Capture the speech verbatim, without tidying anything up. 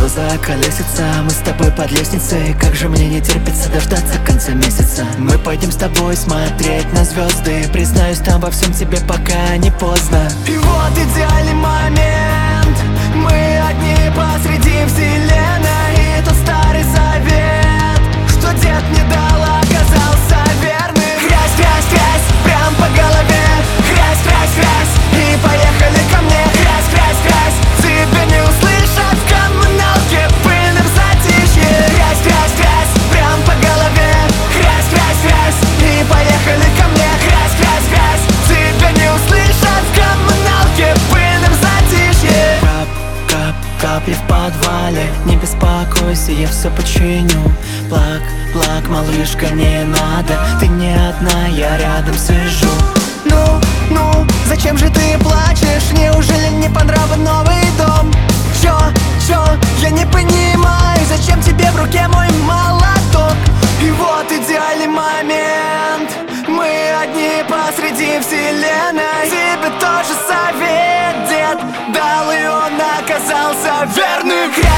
глаза колесятся. Мы с тобой под лестницей, как же мне не терпится дождаться конца месяца. Мы пойдем с тобой смотреть на звезды. Признаюсь, там во всем тебе пока не поздно. И вот идеальный момент, мы одни посреди вселенной. И тот старый завет, что дед не дал, оказался верным. Грязь, грязь, грязь, прям по голове. Грязь, грязь, грязь, и поехали ко мне. Грязь, грязь, грязь, тебя не услышат в коммуналке в пыльном затишье. Грязь, грязь, грязь, прям по голове. Грязь, грязь, грязь, и поехали ко мне. Грязь, грязь, грязь, тебя не услышат в коммуналке в пыльном затишье. Кап, кап, капли в подвале, не беспокойся, я все починю. Плак, плак, малышка, не надо, ты не одна, я рядом сижу. Ну, ну, зачем же ты плачешь? Неужели не по нраву новый дом? Чё, чё, я не понимаю, зачем тебе в руке мой молоток? И вот идеальный момент, мы одни посреди вселенной. Тебе тоже совет дед дал, и он оказался верным.